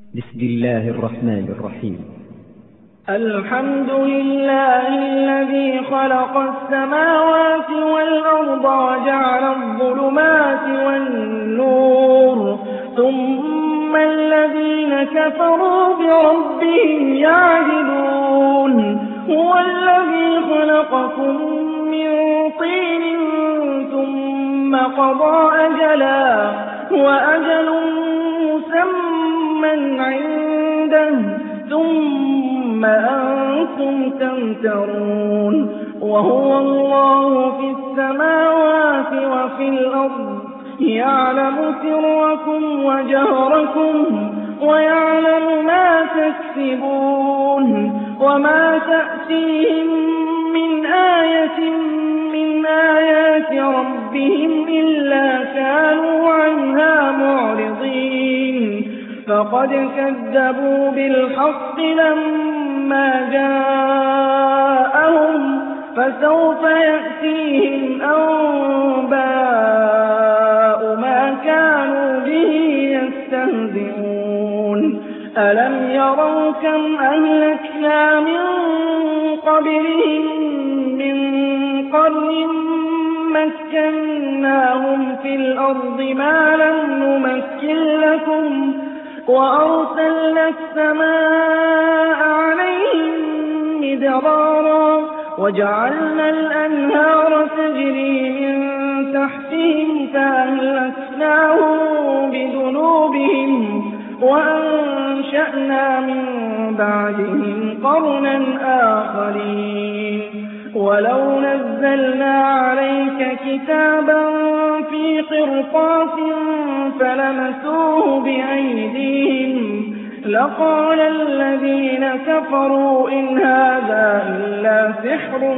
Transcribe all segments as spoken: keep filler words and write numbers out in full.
بسم الله الرحمن الرحيم. الحمد لله الذي خلق السماوات والأرض وجعل الظلمات والنور ثم الذين كفروا بربهم يعدلون هو الذي خلقكم من طين ثم قضى أجلا وأجل مسمى عنده ثم أنتم تمترون وهو الله في السماوات وفي الأرض يعلم سركم وجهركم ويعلم ما تكسبون وما تأتيهم من آية من آيات ربهم إلا كانوا عنها معرضين فقد كذبوا بالحق لما جاءهم فسوف يأتيهم أنباء ما كانوا به يستهزئون ألم يروا كم أهلكنا من قبلهم من قرن مكناهم في الأرض ما لم نمكن لكم وأرسلنا السماء عليهم مدرارا وجعلنا الأنهار تجري من تحتهم فأهلكناهم بذنوبهم وأنشأنا من بعدهم قرنا آخرين ولو نزلنا عليك كتابا في قرطاس فلمسوه بأيديهم لقال الذين كفروا إن هذا إلا سحر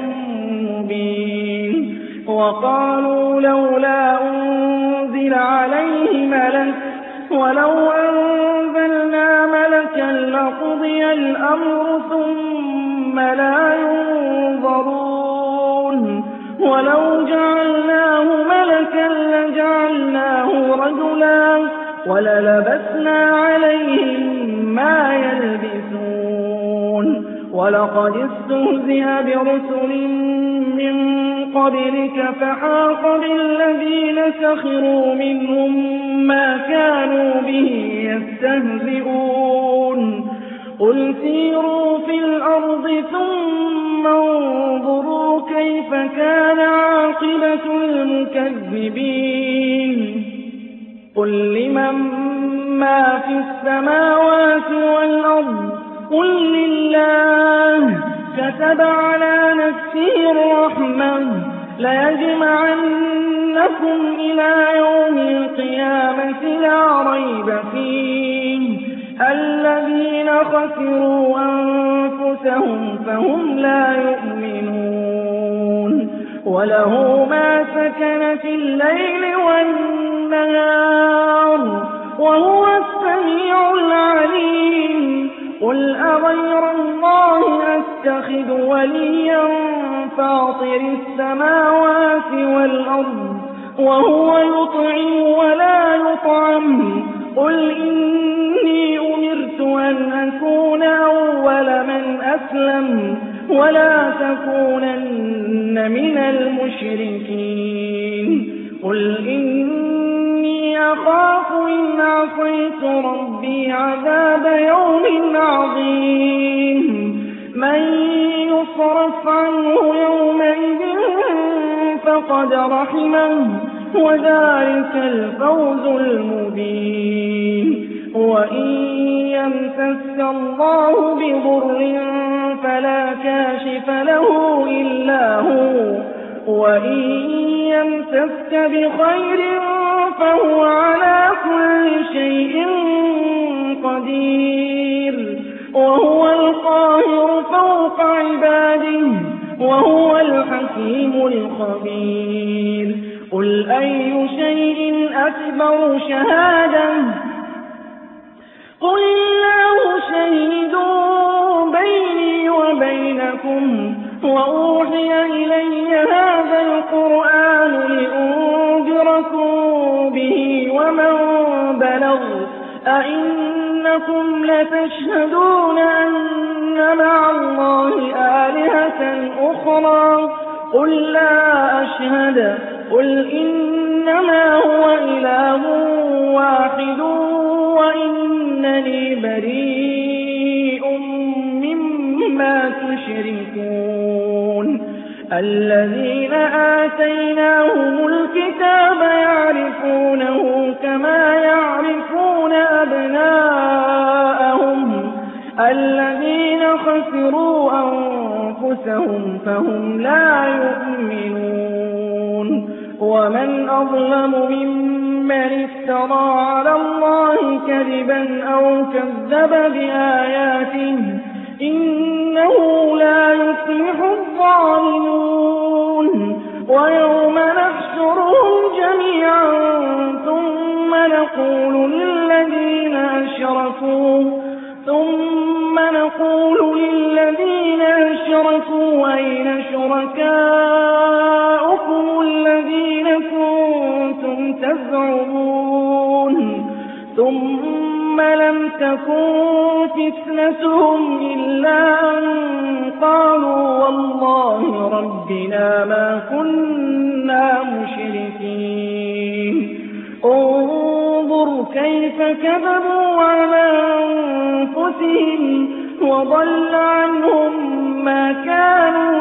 مبين وقالوا لولا أنزل عليه ملك ولو أنزلنا ملكا لقضي الأمر ثم لا ينظرون ولو جعلناه ملكا لجعلناه رجلا وللبسنا عليهم ما يلبسون ولقد استهزئ برسل من قبلك فحاق بالذين سخروا منهم ما كانوا به يستهزئون قل سيروا في الأرض ثم انظروا كيف كان عاقبة المكذبين قل لمن ما في السماوات والأرض قل لله كتب على نفسه الرحمة ليجمعنكم إلى يوم القيامة لا ريب فيه الذين خسروا أنفسهم فهم لا يؤمنون وله ما سكن في الليل والنهار وهو السميع العليم قل أغير الله أتخذ وليا فاطر السماوات والأرض وهو يطعم ولا يطعم قل إني أمرت أن أكون أول من أسلم ولا تكونن من المشركين قل إني أخاف إن عصيت ربي عذاب يوم عظيم من يصرف عنه يومئذ فقد رحمه وذلك الفوز المبين وإن يمسسك الله بضر فلا كاشف له إلا هو وإن يمسسك بخير فهو على كل شيء قدير وهو القاهر فوق عباده وهو الحكيم الخبير قل أي شيء أكبر شهادة قل الله شهيد بيني وبينكم وأوحي إلي هذا القرآن لأنذركم به ومن بلغ أئنكم إنكم لتشهدون أن مع الله آلهة أخرى قل لا أشهد قل إنما هو إله واحد وإنني بريء مما تشركون الذين آتيناهم الكتاب يعرفونه كما يعرفون أبناءهم الذين خسروا أنفسهم فهم لا يؤمنون ومن أظلم ممن افترى على الله كذبا أو كذب بآياته إنه لا يفلح الظالمون ويوم نحشرهم جميعا ثم نقول للذين أشركوا ثم نقول للذين أشركوا أين شركاؤكم الذين كنتم تزعمون ثم لم تكن فتنتهم إلا أن قالوا والله ربنا ما كنا مشركين انظر كيف كذبوا على أنفسهم وضل عنهم ما كانوا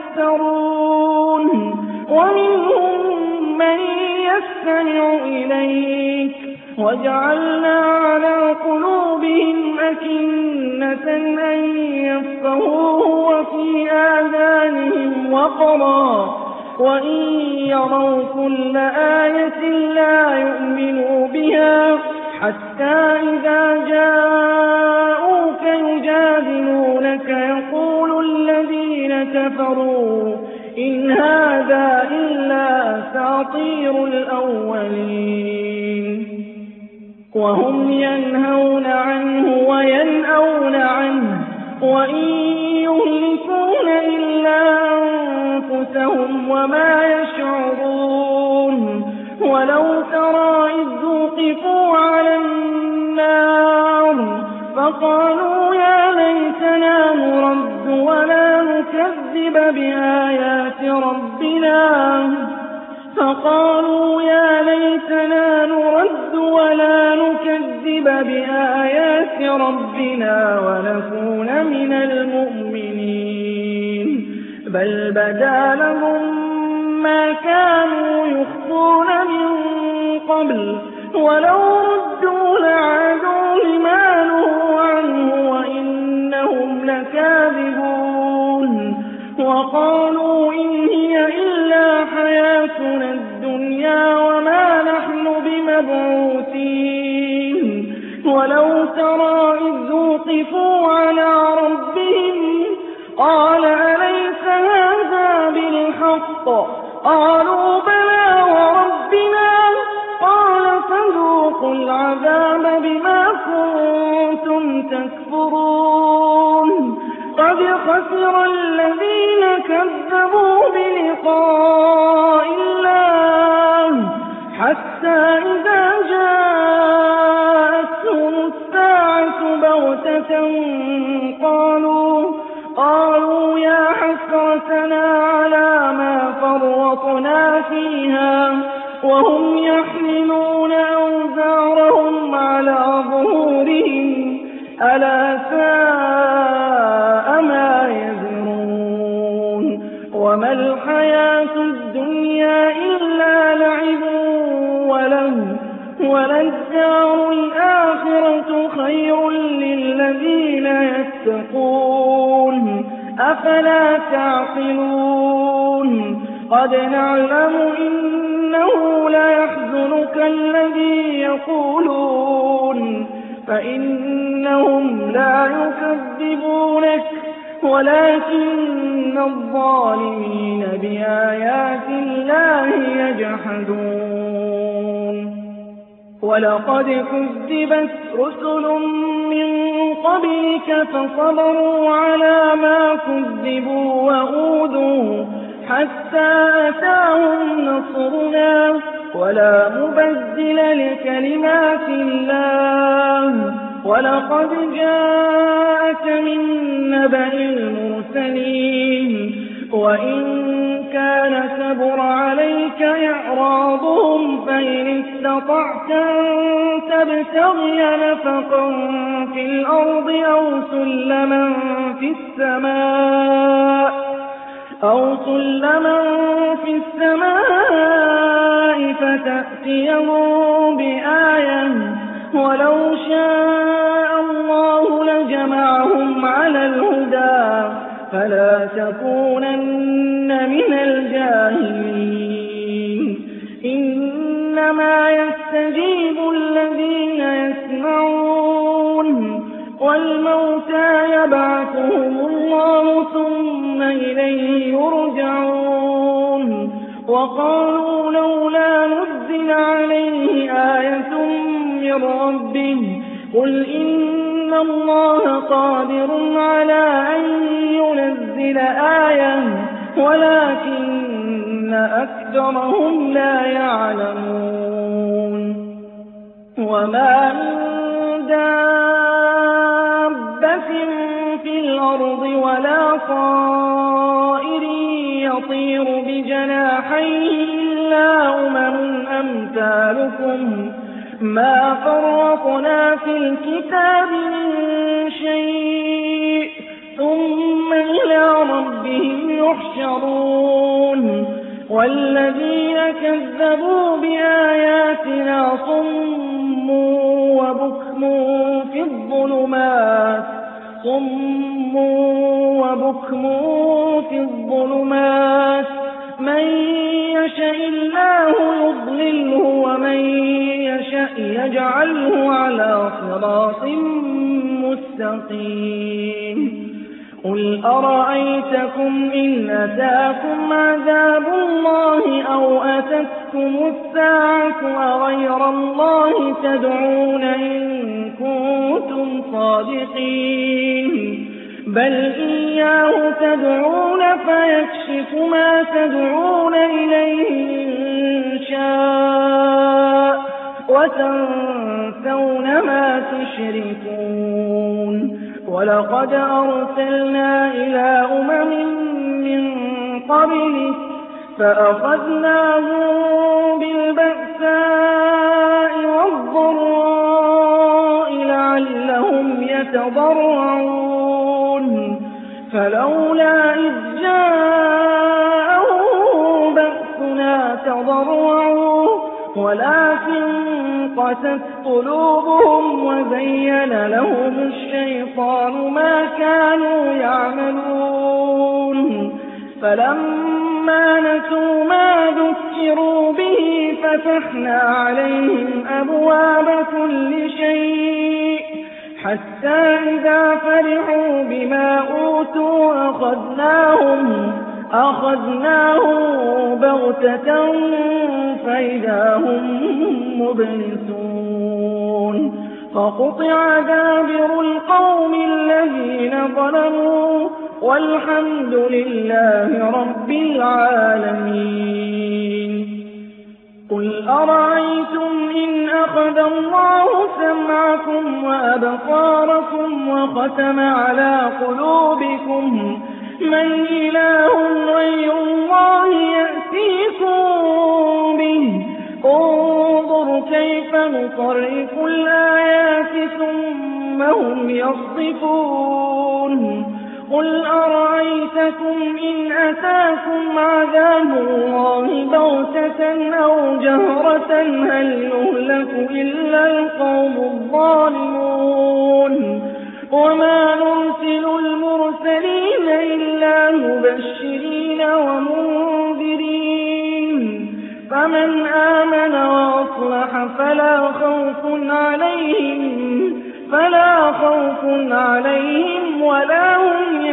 يفترون ومنهم من يستمع إليك وجعلنا على قلوبهم أكنة أن يفقهوه وفي آذانهم وقرا وإن يروا كل آية لا يؤمنوا بها حتى إذا جاءوك يجادلونك يقول الذين كفروا إن هذا إلا أساطير الأولين وهم ينهون عنه وينأون عنه وإن يهلكون إلا أنفسهم وما يشعرون ولو ترى إذ وقفوا على النار فقالوا يا ليتنا نرد ولا نكذب بآيات ربنا فقالوا يا ليتنا نرد ولا نكذب بآيات ربنا ونكون من المؤمنين بل بدا لهم ما كانوا يخفون من قبل ولو ردوا لعادوا لما نهوا عنه وإنهم لكاذبون وقالوا إن هي إلا حياتنا الدنيا وما نحن بمبعوثين ولو ترى إذ وقفوا على ربهم قال أليس هذا بالحق قالوا بلى وربنا قال فذوقوا العذاب بما كنتم تكفرون قد خسر الذين كذبوا بلقاء الله حتى إذا جاءتهم الساعة بغتة قالوا قالوا يا حسرتنا على ما فرطنا فيها وهم يحملون أوزارهم على ظهورهم ألا ساء ما يزرون وما الحياة الدنيا إلا لعب وله وللدار الآخرة خير للذين يتقون أفلا تعقلون قد نعلم إنه ليحزنك الذي يقولون فإنهم لا يكذبونك ولكن الظالمين بآيات الله يجحدون ولقد كذبت رسل من قبلك فصبروا على ما كذبوا وأوذوا حتى أتاهم نصرنا ولا مبدل لكلمات الله ولقد جاءك من نبأ المرسلين وإن كان كبر عليك إعراضهم فإن استطعت أن تبتغي نفقا في الأرض أو سلما في السماء أو سلما في السماء فتأتيهم بآية ولو شاء الله لجمعهم على الهدى فلا تكونن من الجاهلين إنما يستجيب الذين يسمعون والموتى يبعثهم الله ثم إليه يرجعون وقالوا لولا نزل عليه آية من ربه قل إن الله قادر على أن ينزل آية ولكن أكثرهم لا يعلمون وما من دابة في الأرض ولا طائر يطير بجناحيه إلا أمم أمثالكم ما فرطنا في الكتاب من شيء ثم إلى ربهم يحشرون والذين كذبوا بآياتنا صم وبكم في الظلمات صم وبكم في الظلمات من يشاء الله يضلله ومن يشاء يجعله على صراط مستقيم قل أرأيتكم إن أتاكم عذاب الله أو أتتكم الساعة أغير الله تدعون إن كنتم صادقين بل إياه تدعون فيكشف ما تدعون إليه إن شاء وتنسون ما تشركون ولقد أرسلنا إلى أمم من قبلك فأخذناهم بالبأساء والضراء لعلهم يتضرعون فلولا إذ جاءهم بأسنا تضرعوا ولكن قست قلوبهم وزين لهم الشيطان ما كانوا يعملون فلما نسوا ما ذكروا به فتحنا عليهم أبواب كل شيء حتى إذا فرحوا بما أوتوا أخذناهم أخذناهم بغتة فإذا هم مبلسون فقطع دابر القوم الذين ظلموا والحمد لله رب العالمين قل أرأيتم إن أخذ الله سمعكم وأبصاركم وختم على قلوبكم من إله غير الله يأتيكم به انظر كيف نصرف الآيات ثم هم يصدفون قل أرأيتكم إن أتاكم عذاب الله بغتة أو جهرة هل يهلك إلا القوم الظالمون وما نرسل المرسلين إلا مبشرين ومنذرين فمن آمن وأصلح فلا خوف عليهم فلا خوف عليهم ولا هم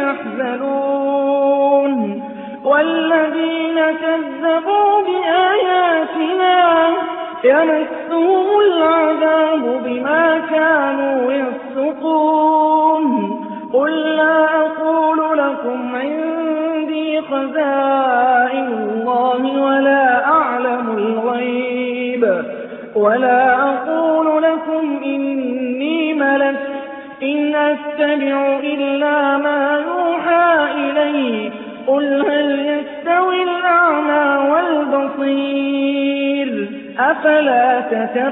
يحزنون والذين كذبوا بآياتنا يمسهم العذاب بما كانوا يفسقون قل لا أقول لكم عندي خزائن الله ولا أعلم الغيب ولا أقول لكم إني ملك إن أتبع إلا ما يوحى إلي قل هل يستوي الأعمى والبصير أفلا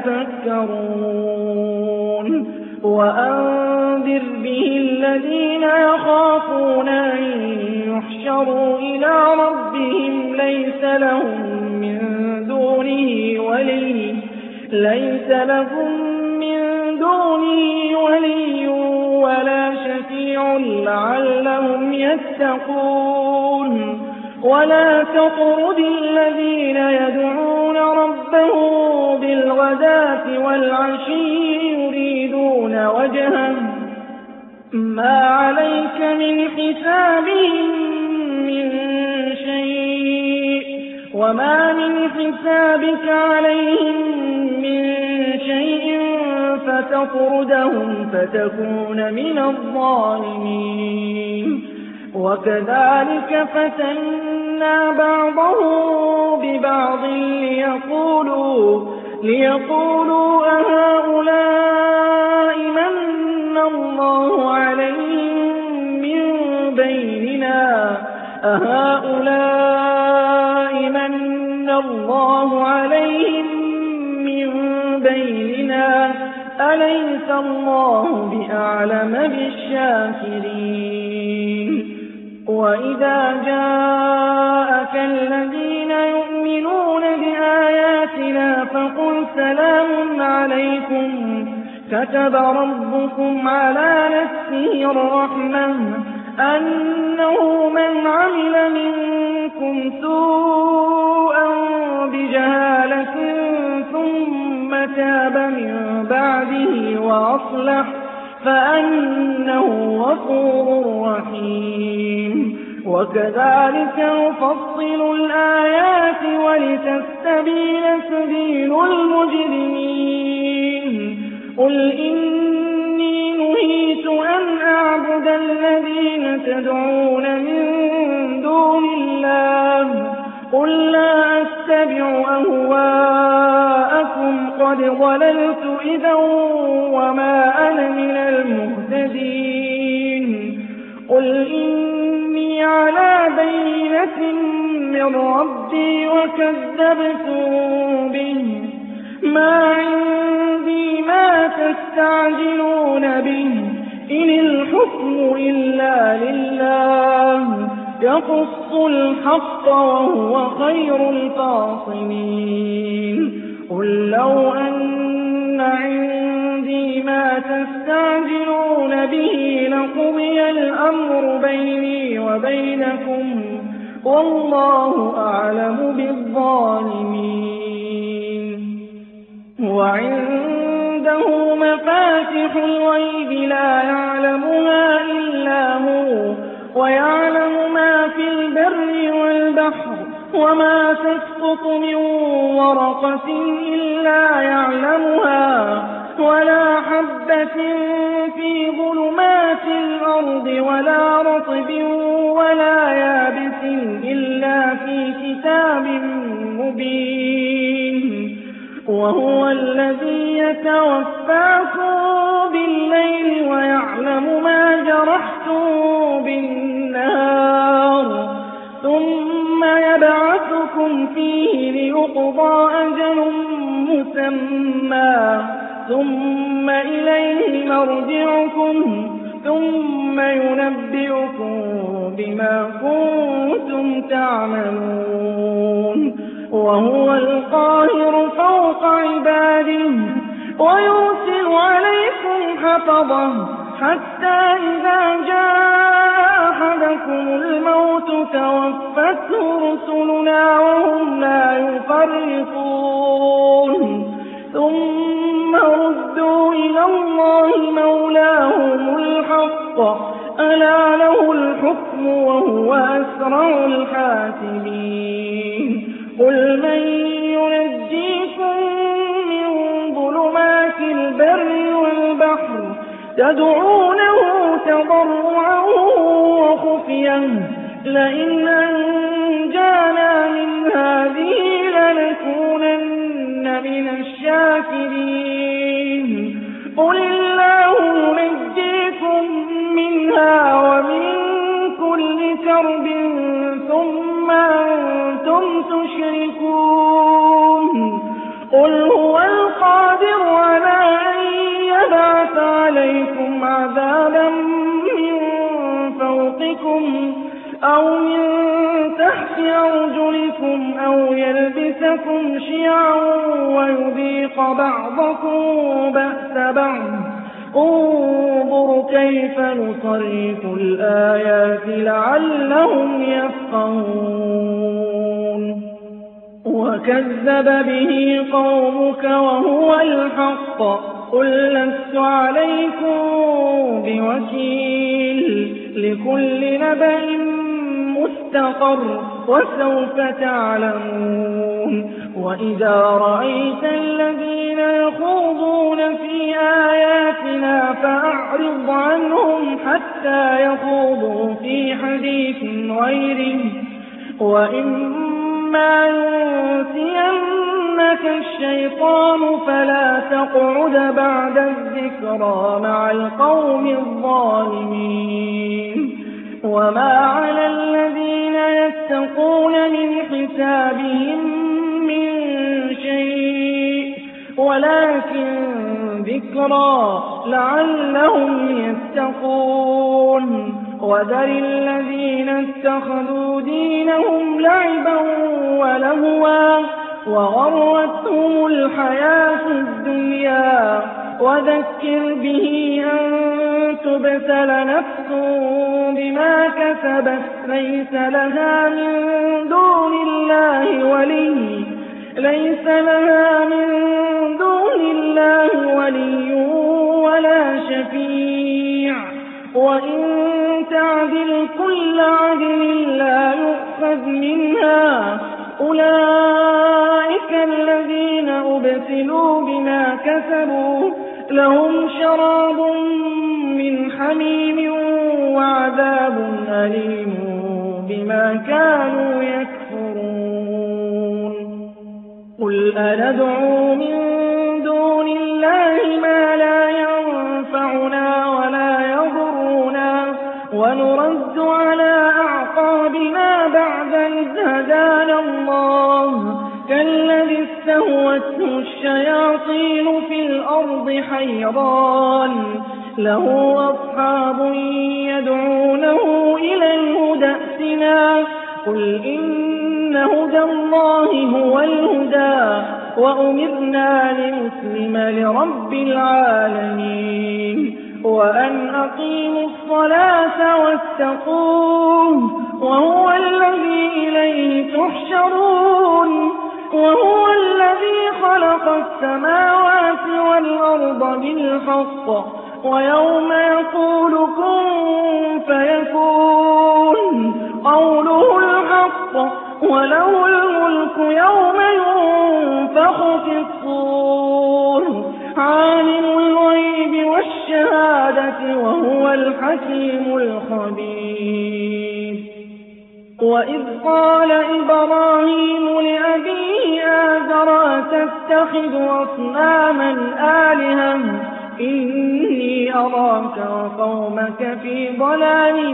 تتفكرون وأنذر به الذين يخافون أن يحشروا إلى ربهم ليس لهم من دونه ولي ليس لهم من دونه ولي ولا شفيع لعلهم يتقون ولا تطرد الذين يدعون ربهم بالغداة والعشي يريدون وجهه ما عليك من حسابهم من شيء وما من حسابك عليهم من شيء فتطردهم فتكون من الظالمين وكذلك فتنا بعضهم ببعض ليقولوا ليقولوا أهؤلاء من الله عليهم من بيننا أهؤلاء من الله عليهم من بيننا أليس الله بأعلم بالشاكرين وإذا جاءك الذين يؤمنون بآياتنا فقل سلام عليكم كتب ربكم على نفسه الرحمة أنه من عمل منكم سوءا بجهالة ثم تاب من بعده وأصلح فأنه غفور رحيم وكذلك نفصل الآيات ولتستبين سبيل المجرمين قل إني نهيت أن أعبد الذين تدعون من دون الله قل لا أتبع أهواءكم قد ضللت إذا وما أنا من المهتدين قل إني على بينة من ربي وكذبتم به ما عندي ما تستعجلون به إن الحكم إلا لله يقص الحق وهو خير الفاصلين قل لو أن عندي ما تستعجلون به لقضي الأمر بيني وبينكم والله أعلم بالظالمين وعنده مفاتح الغيب لا يعلمها إلا هو ويعلم ما في البر والبحر وما تسقط من ورقة إلا يعلمها ولا حبة في ظلمات الأرض ولا رطب ولا يابس إلا في كتاب مبين وهو الذي يتوفاكم بالليل ويعلم ما جرحتم بالنهار ثم يبعثكم فيه ليقضى أجل مسمى ثم إليه مرجعكم ثم ينبئكم بما كنتم تعملون وهو القاهر فوق عباده ويرسل عليكم حفظه حتى إذا جاء أحدكم الموت توفته رسلنا وهم لا يفرطون ثم ردوا إلى الله مولاهم الحق ألا له الحكم وهو أسرع الحاسبين قل من ينجيكم من ظلمات البر والبحر تدعونه تضرعا وخفيا لئن أنجانا من هذه لنكونن من الشاكرين قل الله عليكم عذابا من فوقكم أو من تحت أرجلكم أو يلبسكم شيعا ويذيق بعضكم بأس بعض انظر كيف نصرف الآيات لعلهم يفقهون وكذب به قومك وهو الحق قل لست عليكم بوكيل لكل نبأ مستقر وسوف تعلمون وإذا رأيت الذين يخوضون في آياتنا فأعرض عنهم حتى يخوضوا في حديث غيره وإما ينسينك الشيطان فلا تقعد بعد الذكرى مع القوم الظالمين وما على الذين يتقون من حسابهم من شيء ولكن ذكرى لعلهم يتقون وذر الذين اتخذوا دينهم لعبا ولهوا وغرتهم الحياة الدنيا وذكر به أن تبتل نفس بما كسبت ليس لها من دون الله ولي ليس لها من دون الله ولي ولا شفيع وإن تعدل كل عدل لا يؤخذ منها أولئك الذين أبسلوا بما كسبوا لهم شراب من حميم وعذاب أليم بما كانوا يكفرون قل أندعو من دون الله ما لا ينفعنا ولا يضرنا ونرد على أعقابنا بعد إذ هدانا الله كالذي استهوته الشياطين في الأرض حيران له أصحاب يدعونه إلى الهدى ائتنا قل إن هدى الله هو الهدى وأمرنا لنسلم لرب العالمين وأن أقيموا الصلاة واتقوه وهو الذي إليه تحشرون وهو الذي خلق السماوات والأرض بالحق ويوم يقول كن فيكون قوله الحق وله الملك يوم ينفخ في الصور عالم الغيب والشهادة وهو الحكيم الخبير وإذ قال إبراهيم لأبيه آزر أتتخذ أصناما آلهة إني أراك وقومك في ضلال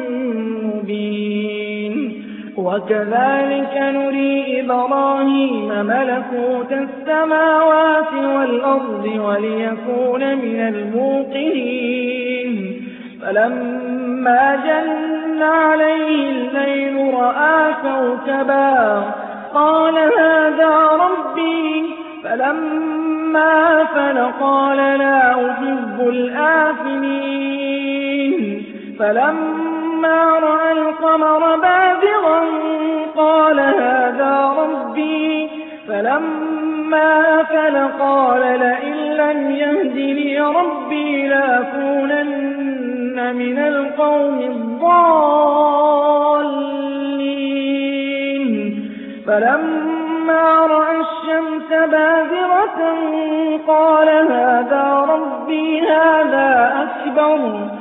مبين وكذلك نري إبراهيم ملكوت السماوات والأرض وليكون من الموقنين فلما جن عليه الليل رأى كوكبا قال هذا ربي فلما أفل قال لا أحب الآفلين فلما رأى القمر بازغا قال هذا ربي فلما أفل قال لئن لم يهدني ربي لأكونن من القوم الضالين فلما رأى الشمس بازغة قال هذا ربي هذا أكبر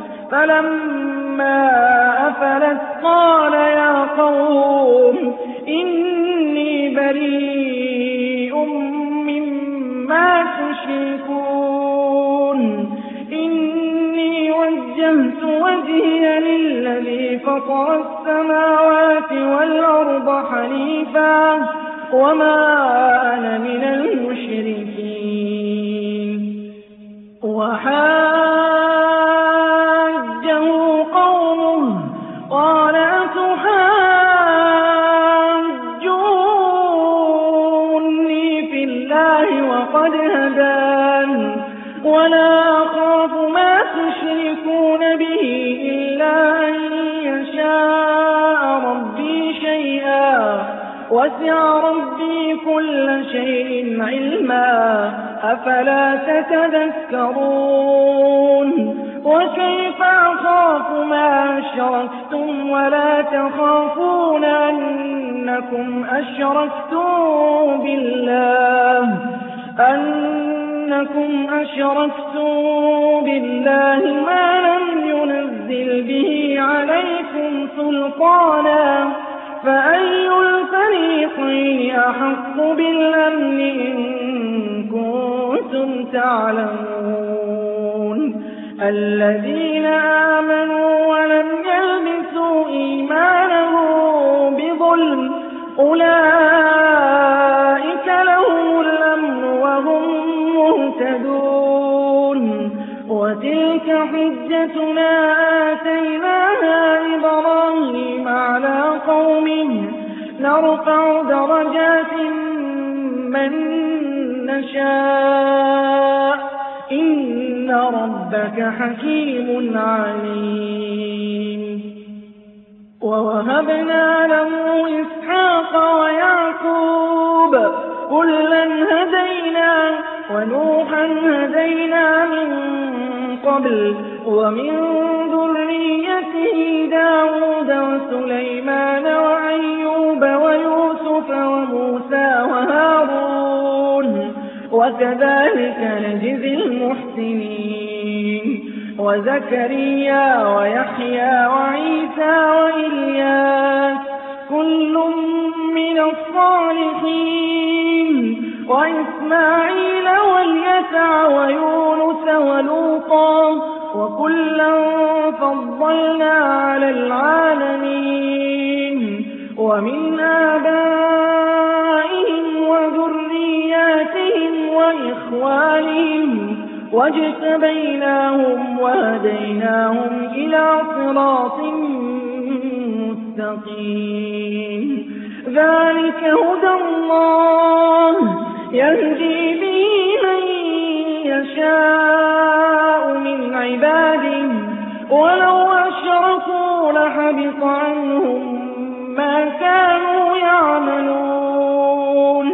فلما أفلت قال يا قوم إني بريء مما تشركون إني وجهت وجهي للذي فطر السماوات والأرض حنيفا وما أنا من المشركين وحاجه وسع ربي كل شيء علما أفلا تتذكرون وكيف أخاف ما أشركتم ولا تخافون أنكم أشركتم بالله أنكم أشركتم بالله ما لم ينزل به عليكم سلطانا فأي الفريقين أحق بالأمن إن كنتم تعلمون الذين آمنوا ولم يلبسوا إيمانهم بظلم أولئك لهم الأمن وهم مهتدون وتلك حجتنا آتيناها إبراهيم على قومه نرفع درجات من نشاء إن ربك حكيم عليم ووهبنا له إسحاق ويعقوب كلا هدينا ونوحا هدينا من قبل ومن ذريته داود وسليمان وأيوب ويوسف وموسى وهارون وكذلك نجزي المحسنين وزكريا ويحيى وعيسى وإلياس كل من الصالحين وإسماعيل واليسع ويونس ولوطا وكلا فضلنا على العالمين ومن آبائهم وذرياتهم وإخوانهم واجتبيناهم وهديناهم إلى صراط مستقيم ذلك هدى الله يهدي به من يشاء من عباده ولو أشركوا لحبط عنهم ما كانوا يعملون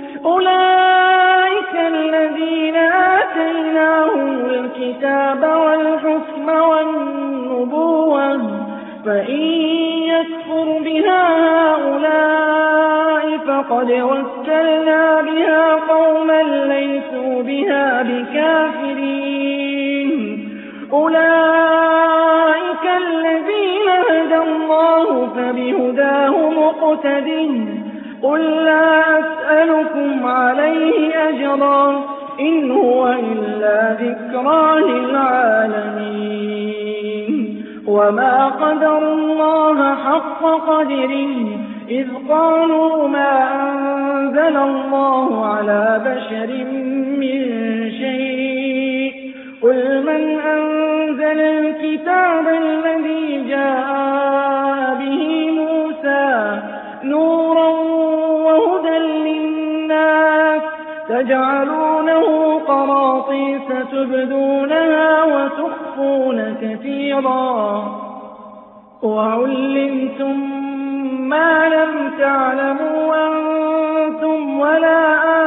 أولئك الذين آتيناهم الكتاب والحكم والنبوة فإن يكفر بها هؤلاء فقد وكلنا بها قوما ليسوا بها بكافرين أولئك الذين هدى الله فبهداه مقتده قل لا أسألكم عليه أجرا إن هو إلا ذكرى للعالمين وما قدر الله حق قدره إذ قالوا ما أنزل الله على بشر من شيء قل من أنزل الكتاب الذي جاء به موسى نورا وهدى للناس تجعلونه قراطيس تبدونها وتخفون كثيرا وعلمتم ما لم تعلموا أنتم ولا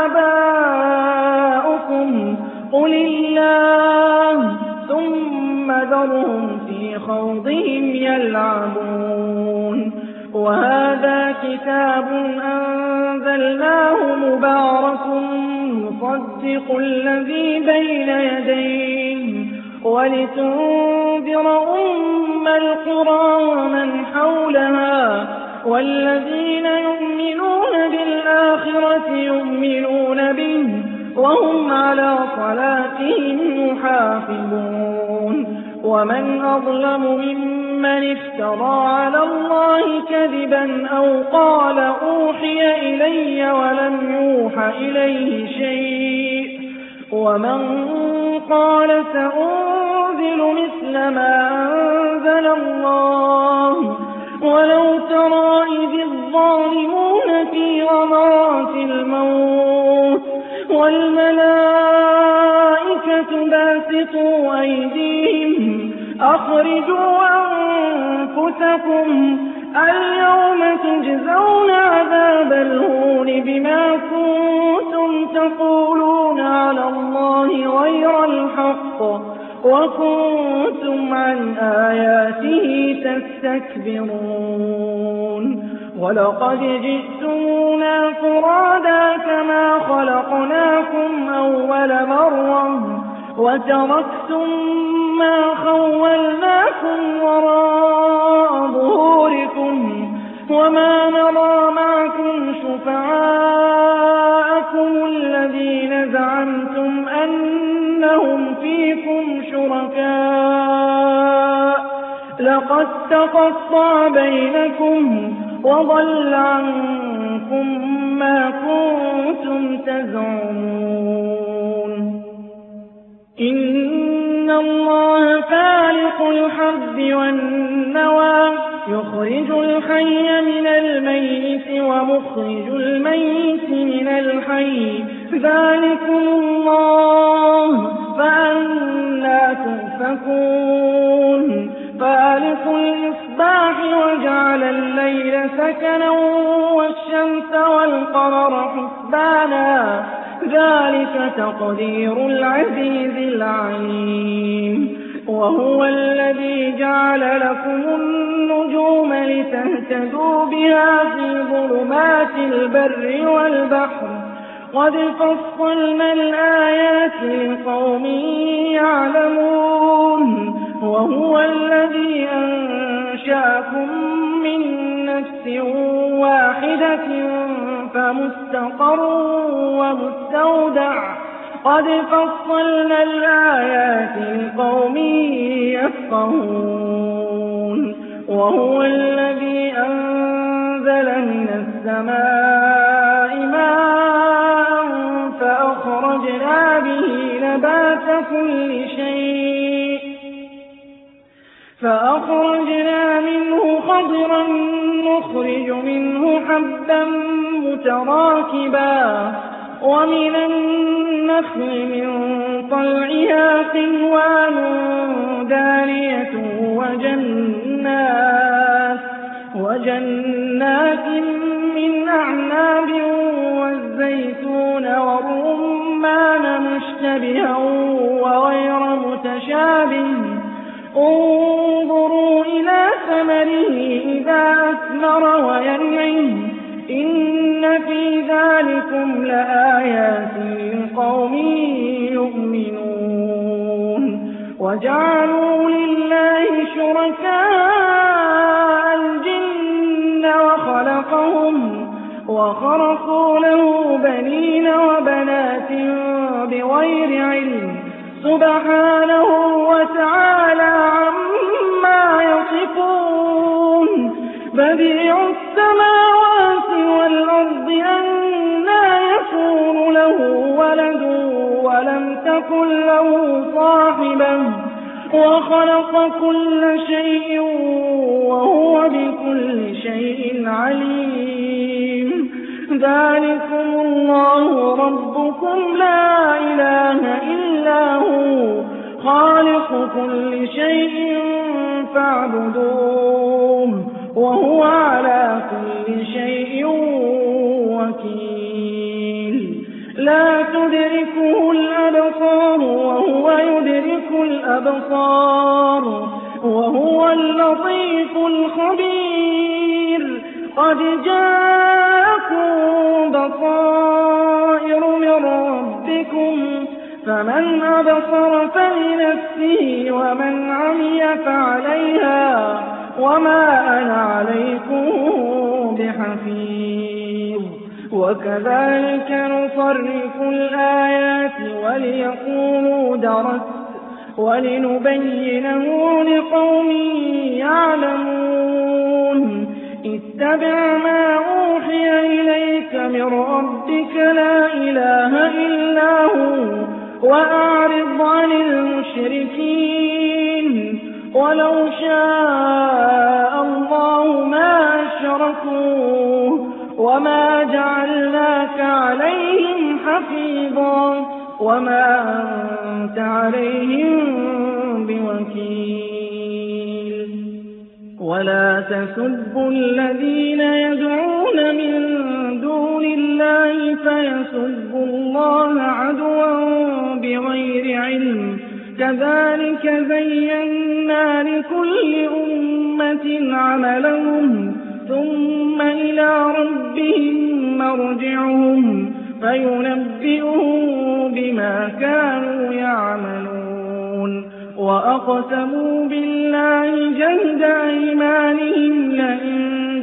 آباؤكم قل الله ثم ذرهم في خوضهم يلعبون وهذا كتاب أنزلناه مبارك مصدق الذي بين يديه ولتنذر أم القرى ومن حولها والذين يؤمنون بالآخرة يؤمنون به وهم على صلاتهم يحافظون ومن أظلم ممن افترى على الله كذبا أو قال أوحي إلي ولم يوح إليه شيء ومن قال سأنزل مثل ما أنزل الله ولو ترى إذ الظالمون في غمرات الموت والملائكة باسطوا أيديهم أخرجوا أنفسكم اليوم تجزون عذاب الهون بما كنتم تقولون على الله غير الحق وكنتم عن آياته تستكبرون ولقد جئتمونا فرادا كما خلقناكم أول مرة وتركتم ما خولناكم وراء ظهوركم وما نرى معكم شفعاءكم الذين زعمتم أنهم فيكم شركاء لقد تقطع بينكم وضل عنكم ما كنتم تزعمون إن الله فالق الحب والنوى يخرج الحي من الميت ومخرج الميت من الحي ذلكم الله فأنى تؤفكون فالق الإصباح وجعل الليل سكنا والشمس والقمر حسبانا ذلك تقدير العزيز العليم وهو الذي جعل لكم النجوم لتهتدوا بها في ظلمات البر والبحر قد فصلنا الآيات لقوم يعلمون وهو الذي أنشأكم من نفس واحدة فمستقر ومستودع قد فصلنا الآيات لقوم يفقهون وهو الذي أنزل من السماء ماء فأخرجنا به نبات كل شيء فأخرجنا منه خضرا نخرج منه حبا متراكبا ومن النخل من طلعها قنوان دانية وجنات, وجنات من أعناب والزيتون والرمان مشتبها وغير متشابه انظروا إلى ثمره إذا أثمر وينعم إن في ذلكم لآيات لقوم يؤمنون وجعلوا لله شركاء الجن وخلقهم وخرقوا له بنين وبنات بغير علم سبحانه وتعالى عما يصفون بديع السماوات والأرض أنى يكون له ولد ولم تكن له صاحبة وخلق كل شيء وهو بكل شيء عليم ذلكم الله ربكم لا إله إلا هو خالق كل شيء فاعبدوه وهو على كل شيء وكيل لا تدركه الأبصار وهو يدرك الأبصار وهو اللطيف الخبير قد جاءكم بصائر من ربكم فمن أبصر فلنفسه ومن عمي فعليها وما أنا عليكم بحفيظ وكذلك نصرف الآيات وليقولوا درست ولنبينه لقوم يعلمون اتبع ما أوحي إليك من ربك لا إله إلا هو وأعرض عن المشركين ولو شاء الله ما أشركوا وما جعلناك عليهم حفيظا وما أنت عليهم بوكيل ولا تسبوا الذين يدعون من دون الله فيسبوا الله عدوا بغير علم كذلك زينا لكل أمة عملهم ثم إلى ربهم مرجعهم فينبئهم بما كانوا يعملون وأقسموا بالله جهد أيمانهم لئن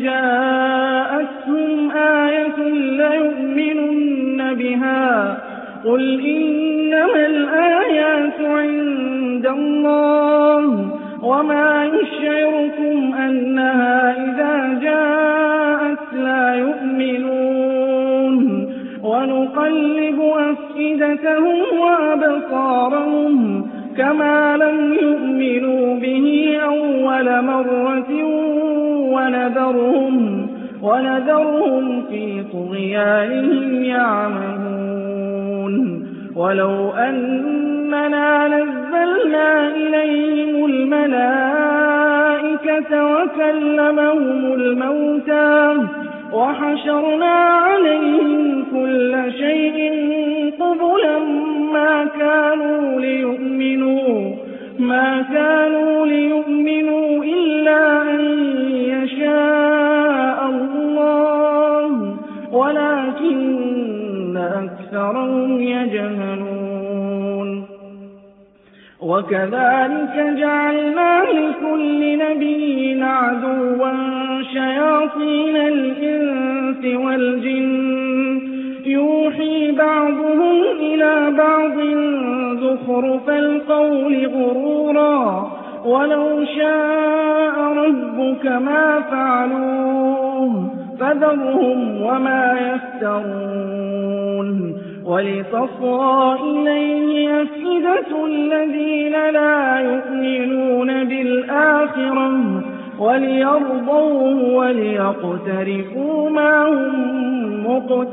جاءتهم آية ليؤمنن بها قل إنما الآيات عند الله وما يشعركم أنها إذا جاءت لا يؤمنون ونقلب أفئدتهم وأبصارهم كما لم يؤمنوا به أول مرة ونذرهم, ونذرهم في طغيانهم يعمهون ولو أننا نزلنا إليهم الملائكة وكلمهم الموتى وحشرنا عليهم كل شيء قبلا ما كانوا ليؤمنوا ما كانوا ليؤمنوا إلا أن يشاء الله ولكن أكثرهم يجهلون وكذلك جعلنا لكل نبي عدوا شياطين الإنس والجن يوحي بعضهم إلى بعض زخرف القول غرورا ولو شاء ربك ما فعلوه فذرهم وما يفترون ولتصغى إليه أفئدة الذين لا يؤمنون بالآخرة وليرضوه وليقترفوا ما هم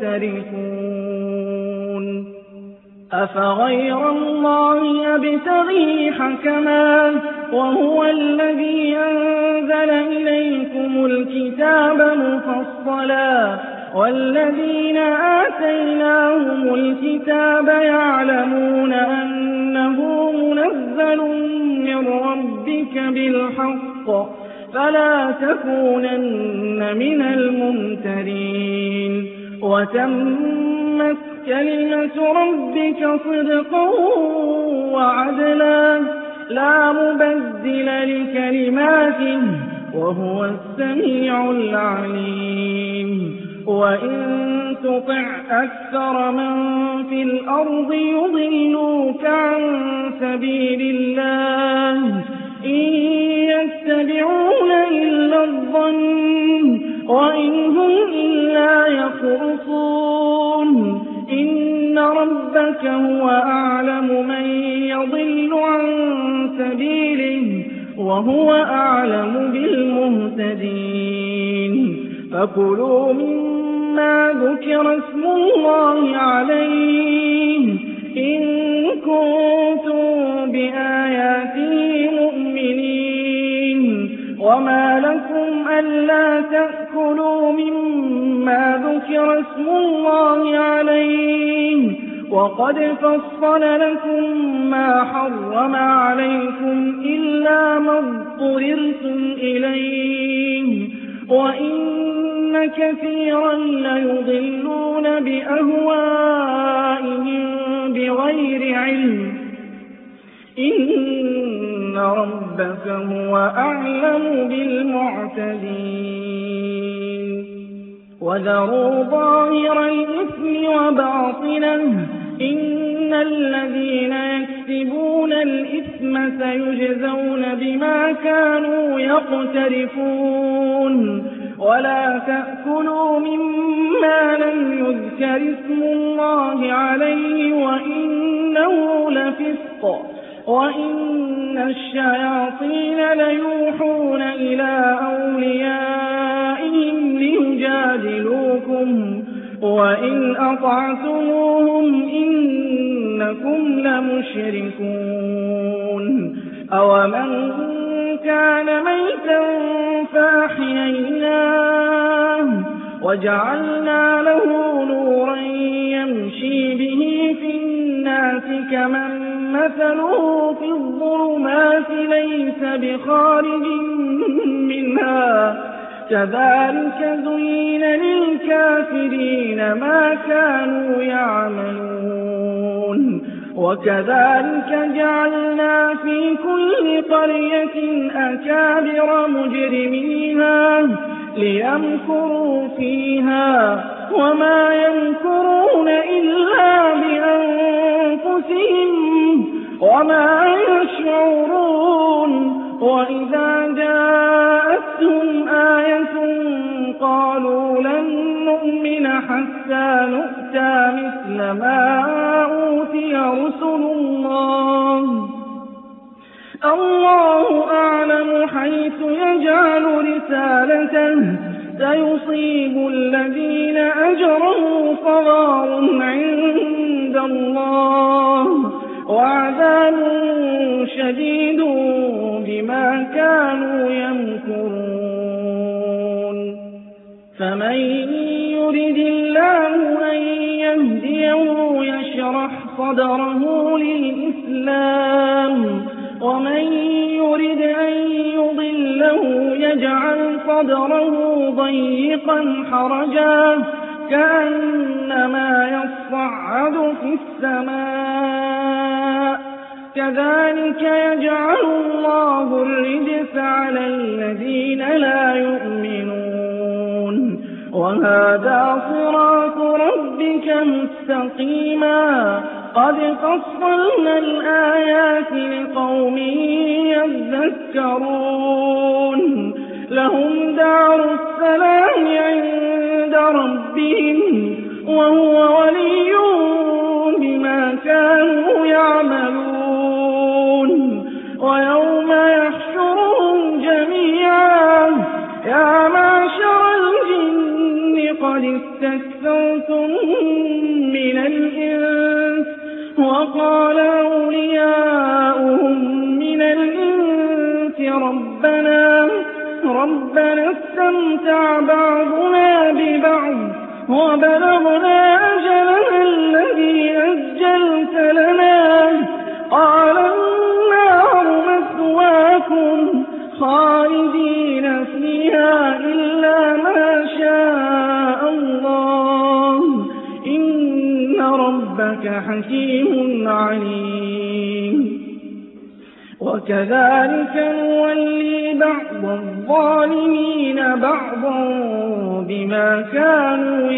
مقترفون أفغير الله أبتغي حكما وهو الذي أنزل إليكم الكتاب مفصلا والذين آتيناهم الكتاب يعلمون أنه منزل من ربك بالحق فلا تكونن من الممترين وتمت كلمة ربك صدقا وعدلا لا مبدل لكلماته وهو السميع العليم وإن تطع أكثر من في الأرض يضلوك عن سبيل الله إن يتبعون إلا الظن وإن هم إلا يخرصون إن ربك هو أعلم من يضل عن سبيله وهو أعلم بالمهتدين فكلوا مما ذكر اسم الله عليه إن كنتم بآياته مؤمنين وما لكم ألا تأكلوا مما ذكر اسم الله عليه وقد فصل لكم ما حرم عليكم إلا ما اضطررتم إليه وإن كثيرا ليضلون بأهوائهم بغير علم إن ربك هو أعلم بالمعتدين وذروا ظاهر الإثم وباطنه إن الذين يكسبون الإثم سيجزون بما كانوا يقترفون ولا تأكلوا مما لم يذكر اسم الله عليه وإنه لفسق وإن الشياطين ليوحون إلى أوليائهم ليجادلوكم وإن أطعتموهم إنكم لمشركون أومن كان ميتا وجعلنا له نورا يمشي به في الناس كمن مثله في الظلمات ليس بخارج منها كذلك زين للكافرين ما كانوا يعملون وكذلك جعلنا في كل قرية أكابر مجرميها ليمكروا فيها وما يمكرون إلا بأنفسهم وما يشعرون وإذا جاءتهم آية قالوا لن نؤمن حتى نؤتى مثل ما أوتي رسل الله الله أعلم حيث يجعل رسالته سيصيب الذين أجرموا صغار عند الله وعذاب شديد بما كانوا يمكرون فمن يرد الله أن يهديه يشرح صدره للإسلام ومن يرد أن يضله يجعل صدره ضيقا حرجا كأنما يصعد في السماء كذلك يجعل الله الرجس على الذين لا يؤمنون وهذا صراط ربك مستقيما قد فصلنا الآيات لقوم يذكرون لهم دار السلام عند ربهم وهو ولي بما كانوا يعملون ويوم يحشرهم جميعا يا معشر الجن قد استكثرتم من الإنس وقال أولياؤهم من الإنس ربنا ربنا استمتع بعضنا ببعض وبلغنا أجلنا الذي أجلت لنا قال النار مثواكم خالدين فيها إلا ما شاء الله إن ربك حكيم عليم وكذلك نولي بعض الظالمين بعضا بما كانوا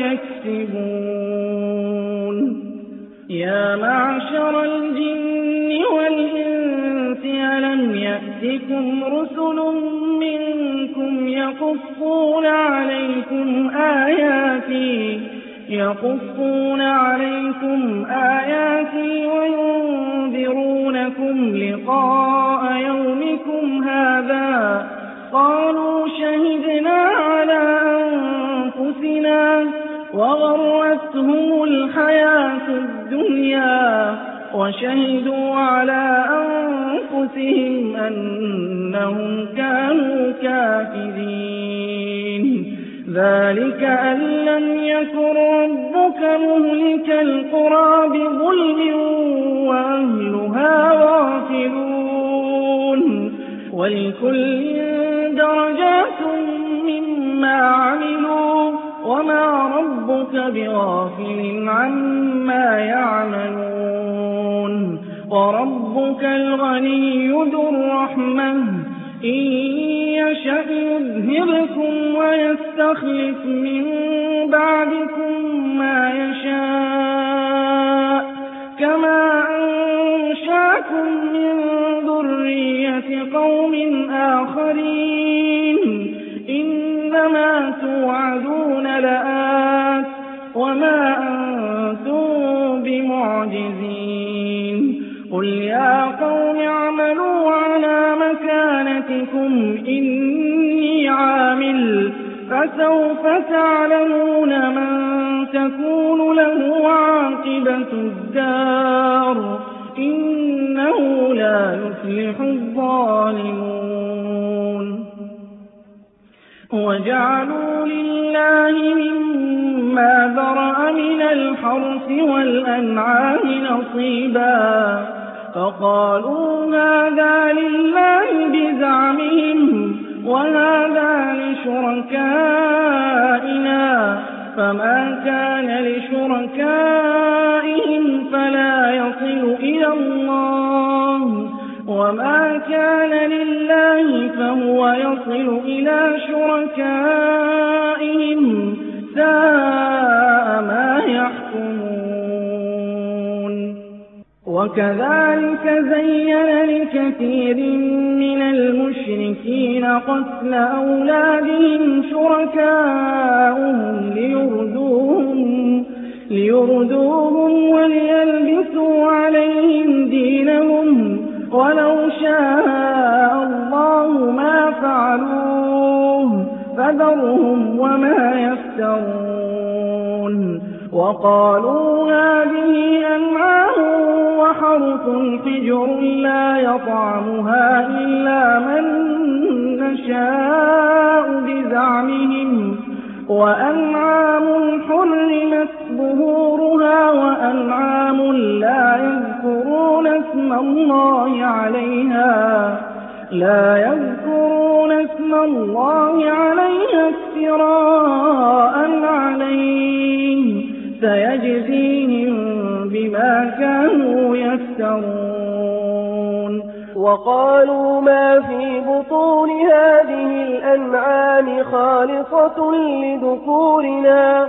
يكسبون يا معشر الجن والإنس ألم يأتكم رسل منكم يقصون عليكم آياتي يقصون عليكم آياتي وينذرونكم لقاء يومكم هذا قالوا شهدنا على أنفسنا وغرتهم الحياة الدنيا وشهدوا على أنفسهم أنهم كانوا كافرين ذلك أن لم يكن ربك مهلك القرى بظلم وأهلها غافلون ولكل درجات مما عملوا وما ربك بغافل عما يعملون وربك الغني ذو الرحمة إن يشأ يذهبكم ويستخلف من بعدكم ما يشاء كما أنشأكم من ذرية قوم آخرين إنما توعدون لآت وما أنتم بمعجزين قل يا قوم اعملوا على مكانتكم إني عامل فسوف تعلمون من تكون له عاقبة الدار إنه لا يفلح الظالمون وجعلوا لله مما ذرأ من الحرث والأنعام نصيبا فقالوا هذا لله بزعمهم وهذا لشركائنا فما كان لشركائهم فلا يصل إلى الله وما كان لله فهو يصل إلى شركائهم ساء ما يحكمون. وكذلك زين لكثير من المشركين قتل أولادهم شركاؤهم ليردوهم, ليردوهم وليلبسوا عليهم دينهم ولو شاء الله ما فعلوه فذرهم وما يفترون. وقالوا هذه أنعام وحرث حجر لا يطعمها إلا من نشاء بزعمهم وأنعام حرمت ظهورها وأنعام لا يذكرون اسم الله عليها لا يذكرون اسم الله عليها افتراء عليه سيجزيهم بما كانوا يفترون. وقالوا ما في بطون هذه الأنعام خالصة لذكورنا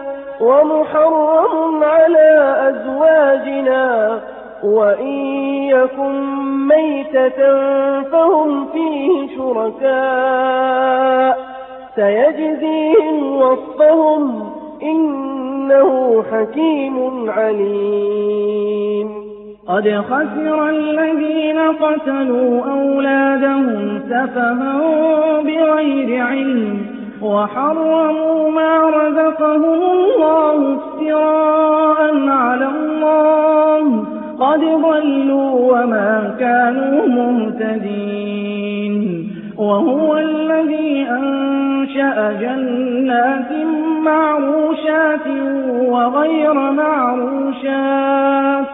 ومحرم على أزواجنا وإن يكن ميتة فهم فيه شركاء سيجزيهم وصفهم إنه حكيم عليم. قد خسر الذين قتلوا أولادهم سفها بغير علم وحرموا ما رزقهم الله افتراء على الله قد ضلوا وما كانوا مهتدين. وهو الذي أنشأ جنات معروشات وغير معروشات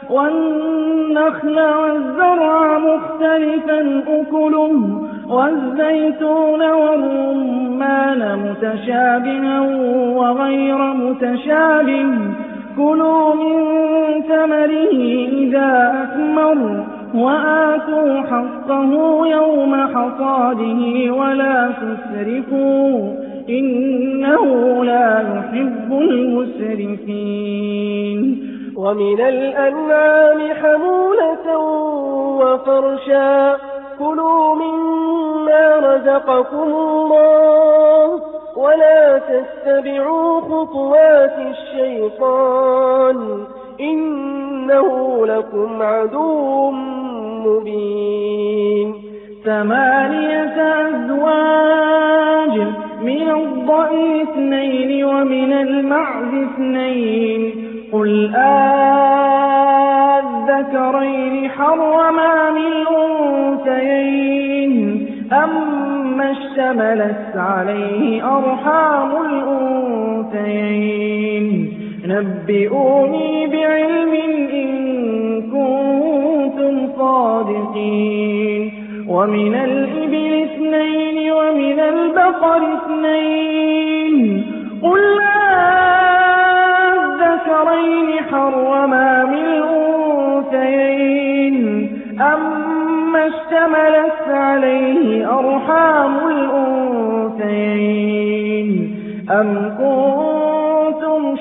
والنخل والزرع مختلفا أكله والزيتون والرمان متشابها وغير متشابه كلوا من ثمره إذا أثمر وآتوا حقه يوم حصاده ولا تسرفوا إنه لا يحب المسرفين. ومن الأنعام حمولة وفرشا كلوا مما رزقكم الله ولا تتبعوا خطوات الشيطان إنه لكم عدو مبين. ثمانية أزواج من الضأن اثنين ومن المعز اثنين قل آذكرين حرم أم الأنثيين أما اشتملت عليه أرحام الأنثيين نبئوني بعلم إن كنتم صادقين. ومن الإبل اثنين ومن البقر اثنين قل الذكرين حرم أم الأنثيين أما اشتملت عليه أرحام الأنثيين أم كنتم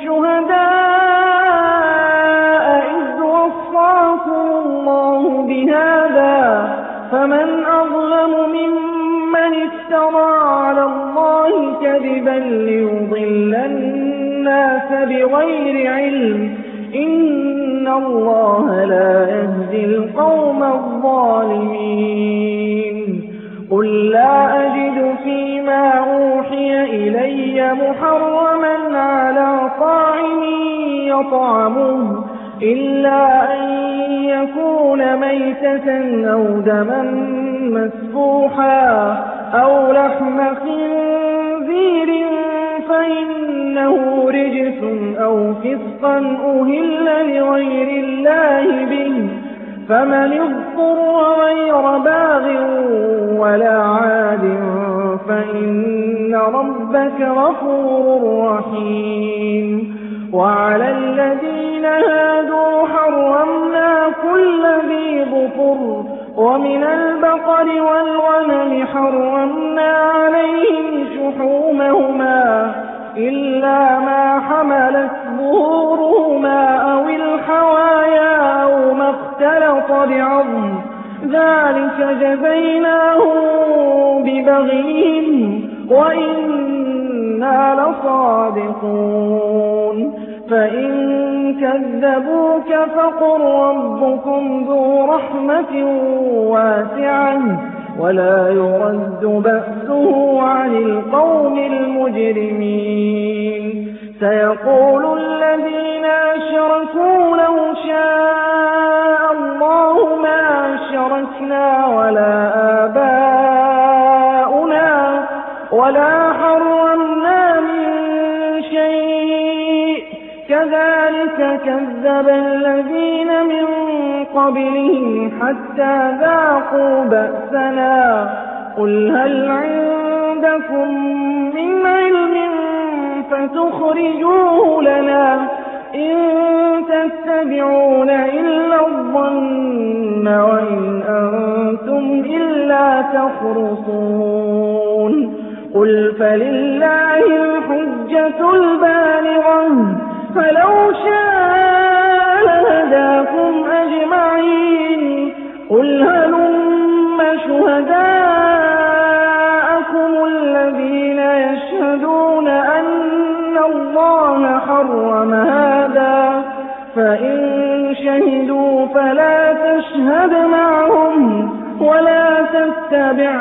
شهداء إذ وصاكم الله بهذا فمن أظلم ممن افترى على الله كذبا ليضل الناس بغير علم إن الله لا يهدي القوم الظالمين. قل لا أجد فيما أوحي إلي محرما على طاعم يطعمه إلا أن يكون ميتة أو دما مسفوحا أو لحم خنزير فسقا أهل لغير الله به فمن اضطر غير باغ ولا عاد فإن ربك غفور رحيم وعلى الذين هادوا حرمنا كل ذي ظفر ومن البقر والغنم حرمنا عليهم شحومهما إلا ما حملت ظهورهما أو الحوايا أو ما اختلط بعظم ذلك جزيناهم ببغيهم وإنا لصادقون فإن كذبوك فقل ربكم ذو رحمة واسعة ولا يرد بأسه عن القوم المجرمين سيقول الذين أشركوا لو شاء الله ما أشركنا ولا آباؤنا ولا حرمنا من شيء كذلك كذب الذين من قبلهم حتى ذاقوا بأسنا قل هل عندكم من علم فتخرجوه لنا إن تتبعون إلا الظن وإن أنتم إلا تخرصون قل فلله الحجة البالغة فلو شاء لهداكم أجمعين قل هلم شهداءكم الذين يشهدون أن الله حرم هذا فإن شهدوا فلا تشهد معهم ولا تتبع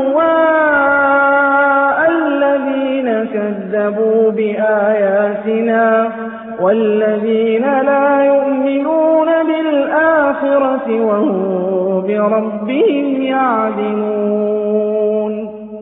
أهواء الذين كذبوا بآياتنا والذين لا يؤمنون بالآخرة وهم بربهم يعدلون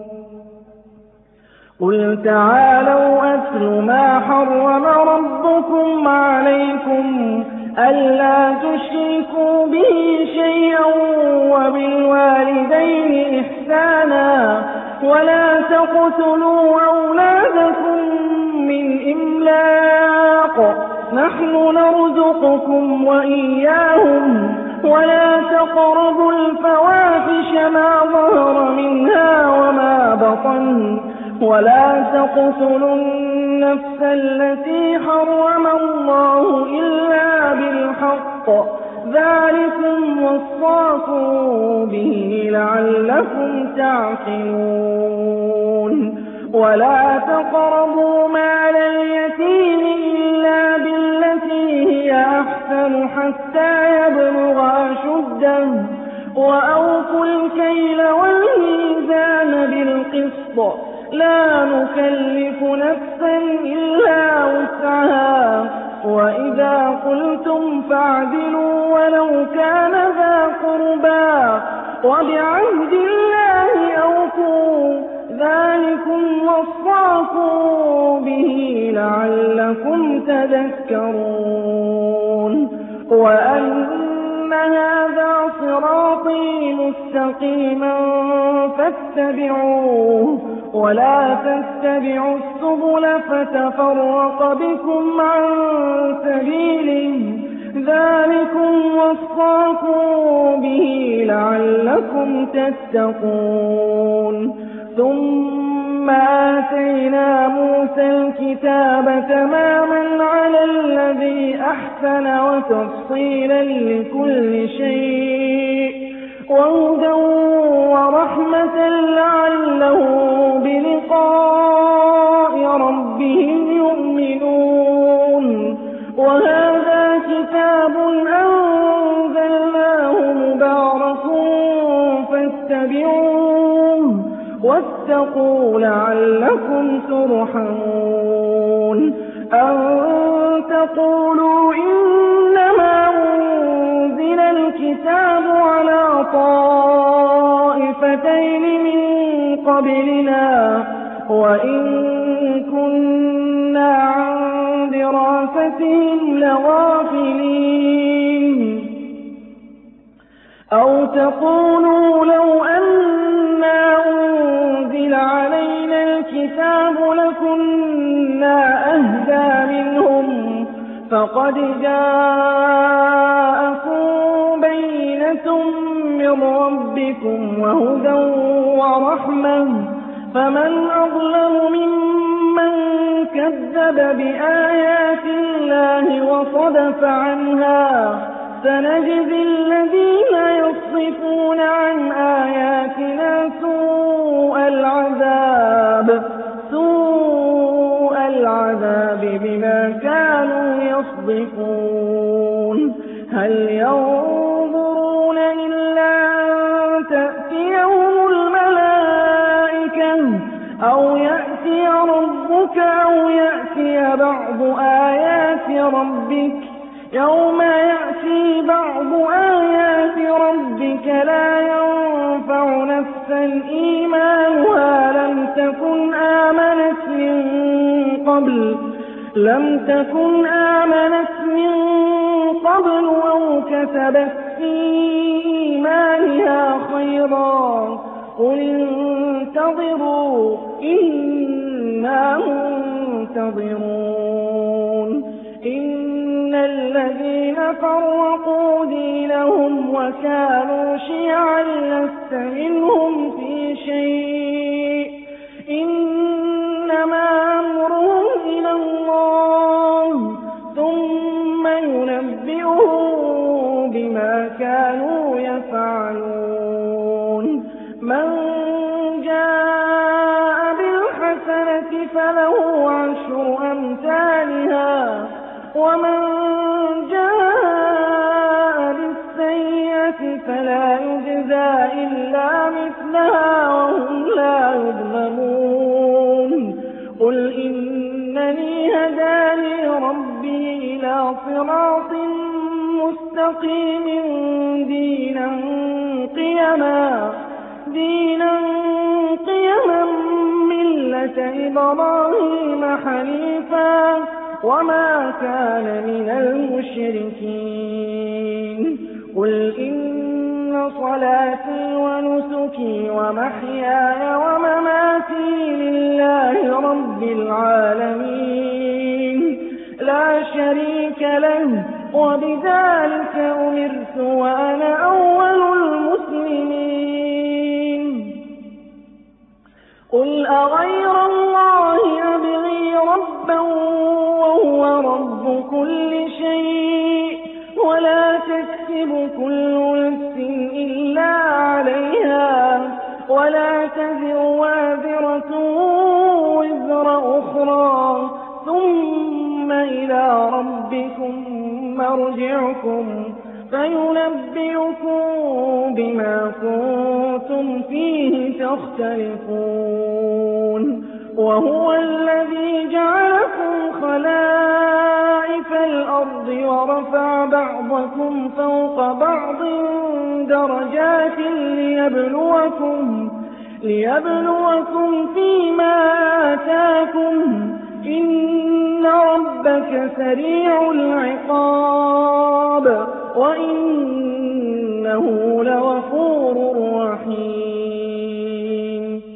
قل تعالوا أتل ما حرم ربكم عليكم ألا تشركوا به شيئا وبالوالدين إحسانا ولا تقتلوا أولادكم من إملاق نحن نرزقكم وإياهم ولا تقربوا الفواحش ما ظهر منها وما بطن ولا تقتلوا النفس التي حرم الله إلا بالحق ذلكم وصاكم به لعلكم تعقلون ولا تقربوا مال اليتيم إلا بالتي هي أحسن حتى يبلغ أشده وأوفوا الكيل والميزان بالقسط لا نكلف نفسا إلا وسعها وإذا قلتم فاعدلوا ولو كان ذا قربى وبعهد الله أوفوا ذلكم وصاكم به لعلكم تذكرون وأن هذا صراطي مستقيما فاتبعوه ولا تتبعوا السبل فتفرق بكم عن سبيله ذلكم وصاكم به لعلكم تتقون ثم آتينا موسى الكتاب تماما على الذي أحسن وتفصيلا لكل شيء وهدى ورحمة لعلهم بلقاء ربهم يؤمنون وهذا كتاب أنزلناه مبارك فاتبعوه واتقوا لعلكم ترحمون أن تقولوا إنما أنزل الكتاب على طائفتين من قبلنا وإن كنا عن دراستهم لغافلين أو تقولوا لو أنا أنزل علينا الكتاب لكنا أهدى منهم فقد جاءكم بينة من ربكم وهدى ورحمة فمن أظلم ممن كذب بآيات الله وصدف عنها سنجزي الذين يصدفون عن آياتنا سوء العذاب سوء العذاب بما كانوا يصدفون هل ينظرون إلا أن تأتيهم الملائكة أو يأتي ربك أو يأتي بعض آيات ربك يوم يأتي بعض آيات ربك لا ينفع نفسا إيمانها لم تكن آمنت من قبل لم تكن آمنت من قبل أو كسبت في إيمانها خيرا قل انتظروا إنا منتظرون إن الذين فرقوا دينهم وكانوا شيعا لست منهم في شيء إنما أمرهم إلى الله ثم ينبئهم بما كانوا يفعلون من جاء بالحسنة فله عشر أمثالها ومن جاء بالسيئة فلا يجزى إلا مثلها وهم لا يظلمون قل إنني هداني ربي إلى صراط مستقيم دينا قيما دينا قيما ملة إبراهيم حنيفا وما كان من المشركين قل إن صلاتي ونسكي ومحياي ومماتي لله رب العالمين لا شريك له وبذلك أمرت وأنا أول المسلمين قل أغير الله أبغي ربا وهو رب كل شيء ولا تكسب كل نفس إلا عليها ولا تزر وازرة وزر أخرى ثم إلى ربكم مرجعكم فينبئكم بما كنتم فيه تختلفون وهو الذي جعلكم خلائف الأرض ورفع بعضكم فوق بعض درجات ليبلوكم ليبلوكم فيما آتاكم إن ربك سريع العقاب وإنه لغفور